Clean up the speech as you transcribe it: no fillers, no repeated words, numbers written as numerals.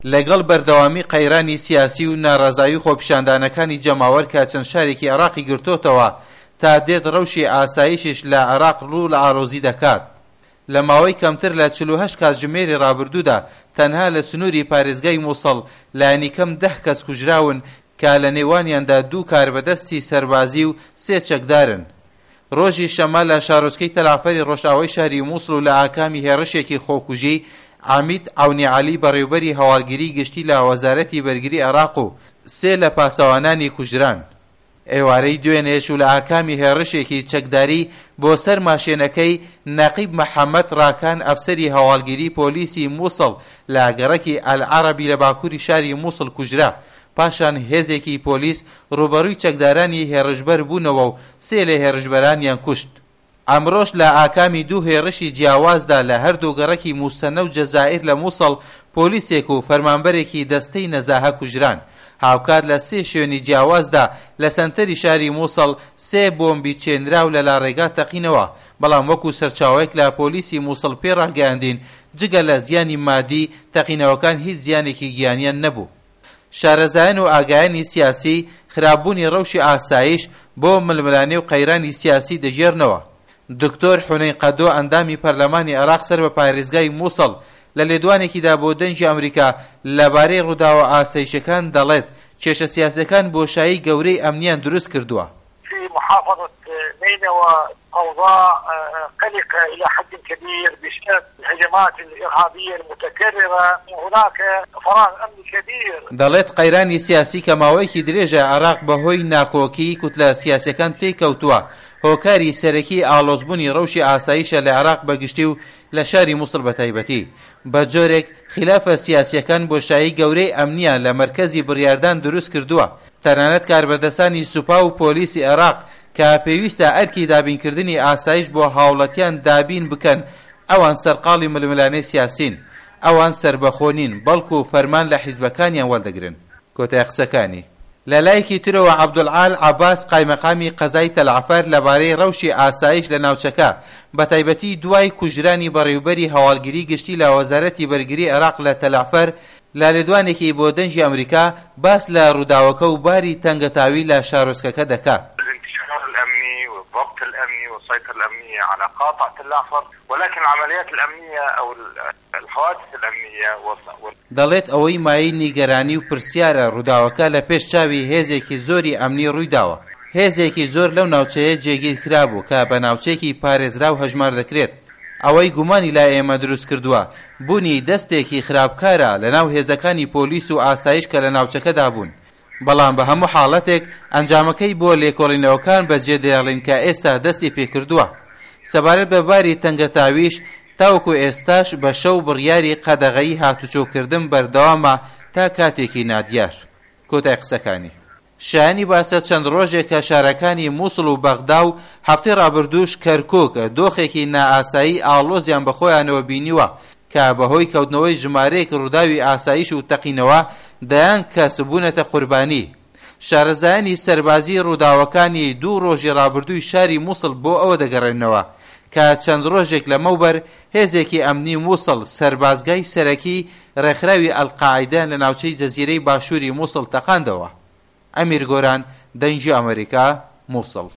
لەگەڵ بەردەوامی قەیرانی سیاسی و ناڕازایی خۆپیشاندانەکانی جەماوەر کە چەند شارێکی عێراقی گرتوتەوە تا دێت ڕەوشی ئاسایشیش لە عێراق ڕوو لە ئاڵۆزی دەکات. لە ماوەی کەمتر لە 48 کاتژمێری ڕابردوودا تەنها لە سنووری پارێزگای مووسڵ لایەنی کەم 10 کەس کوژراون کە لە نێوانیاندا 2 کاربەدەستی سەربازی و 3 چەکدارن. ڕۆژی شەمە لە شارۆچکەی تەلافەری ڕۆژئاوای شاری مووسڵ و لە ئاکامی هێرشێکی خۆکوژی عامید عونی عەلی بەڕێوەبەری هەواڵگیری گشتی لە وەزارەتی بەرگری عێراق و 3 لە پاسەوانانی کوژران. ئێوارەی دوێنێش و لە ئاکامی هێرشێکی چەکداری بۆ سەر ماشێنەکەی نەقیب مەحەممەد ڕاکان ئەفسەری هەواڵگیری پۆلیسی مووسڵ لە گەڕەکی ئەلعەرەبی لە باکووری شاری مووسڵ کوژرا. پاشان هێزێکی پۆلیس ڕوبەڕووی چەکدارانی هێرشبەر بوونەوە و 3 لە هێرشبەرانیان کوشت. ئەمڕۆژ لە ئاکامی 2 هێرشی جیاوازدا لە هەردوو گەڕەکی موسەنە و جەزائیر لە مووسڵ پۆلیسێک و فەرمانبەرێکی دەستەی نەزاهە کوژران. هاوکات لە 3 شوێنی جیاوازدا لە سەنتەری شاری مووسڵ 3 بۆمبی چێنراو لە لاڕێگا تەقینەوە، بەڵام وەکو سەرچاوەیەک لە پۆلیسی مووسڵ پێڕاگەیاندین جگە لە زیانی مادی تەقینەوەکان هیچ زیانێکی گیانیان نەبوو. شارەزایان و ئاگایانی سیاسی خراپبوونی ڕەوشی ئاسایش بۆ ململانێ و قەیرانی سیاسی دەژێرنەوە. دکتۆر حونەین قەدۆ ئەندامی پەرلەمانی عێراق سەر بە پارێزگای مووسڵ لە لێدوانێکیدا بۆ دەنگی ئەمریکا لەبارەی ڕووداوە ئاسایشەکان دەڵێت کێشە سیاسەکان بۆشایی گەورەی ئەمنیان دروست کردووە. أوضاع قلقة إلى حد كبير بسبب الهجمات الإرهابية المتكررة وهناك فراغ أمني كبير. دەڵێت قەیرانی سیاسی کە ماوەیەکی درێژە عێراق بەهۆی ناکۆکی کوتلە سیاسەکان تێکەوتووە. هۆکاری سەرەکی ئاڵۆزبوونی ڕەوشی ئاسایشە لە عێراق بەگشتی و لە شاری مووسڵ بەتایبەتی. بە جۆرێک خلافە سیاسیەکان بۆشایی گەورەی ئەمنیان لە مەرکەزی بڕیاردان دروست کردووە. تەنانەت کاربەدەستانی سوپا و پۆلیسی عێراق کە پێویستە ئەرکی دابینکردنی ئاسایش بۆ هاوڵەتیان دابین بکەن ئەوان سەرقاڵی ململانەی سیاسین، ئەوان سربەخۆنین، بەڵکو و فەرمان لە حیزبەکانیان وەردەگرن. کۆتای قسەکانی لە لایەکی ترەوە عەبدولعال عەباس قایمەقامی قەزای تەلعفەر لەبارەی ڕەوشی ئاسایش لە ناوچەکە بەتایبەتی دوای کوژرانی بەڕێوەبەری هەواڵگیری گشتی لە وەزارەتی بەرگری عێراق لە تەلعفەر لە لێدوانێکی بۆ دەنگی ئەمریکا باس لە ڕووداوەکە و باری تەنگەتاوی لە شارۆچکەکە دەکات. الضبط الأمني والسيطرة الأمنية على قاطع تلعفر، ولكن العمليات الأمنية أو الحوادث الأمنية دەڵێت ئەوەی مای نیگەرانی و پرسیارە ڕووداوەکە لە پێش چاوی هێزێکی زۆری ئەمنی ڕوویداوە. هێزێکی زۆر لەو ناوچەیە جێگیر کرابوو کە بە ناوچەیەکی پارێزرا و هەژمار دەکرێت. ئەوەی گومانی لا ئێمە دروست کردووە بوونی دەستێکی خراپکارە لە ناو هێزەکانی پۆلیس و ئاسایش کە لە ناوچەکەدا بوون. بەڵام بە هەموو حاڵەتێک ئەنجامەکەی بۆ لێکۆڵینەوەکان بەجێ دەیاڵین کە ئێستا دەستی پێکردووە. سەبارەت بە باری تەنگەتاویش تاوەکو ئێستاش بە شەو بڕیاری قەدەغەیی هاتوچۆکردن بەردەوامە تا کاتێکی نادیار. کۆتای قسەکانی شایانی باسە چەند ڕۆژێک کە شارەکانی مووسڵ و بەغدا و هەفتەی ڕابردووش کەرکووک دۆخێکی نائاسایی ئاڵۆزیان بەخۆیانەوە بینیوە کە بەهۆی کەوتنەوەی ژمارەیەک ڕووداوی ئاسایش و تەقینەوە دەیان کەس بوونەتە قوربانی. شارەزایانی سەربازی ڕووداوەکانی 2 ڕۆژی ڕابردووی شاری مووسڵ بۆ ئەوە دەگەڕێنەوە کە چەند ڕۆژێک لەمەوبەر هێزێکی ئەمنی مووسڵ سەربازگای سەرەکی ڕێکخراوی ئەلقاعیدە لە ناوچەی جەزیرەی باشووری مووسڵ تەقاندەوە. ئەمیر گۆران، دەنگی ئەمریکا، مووسڵ.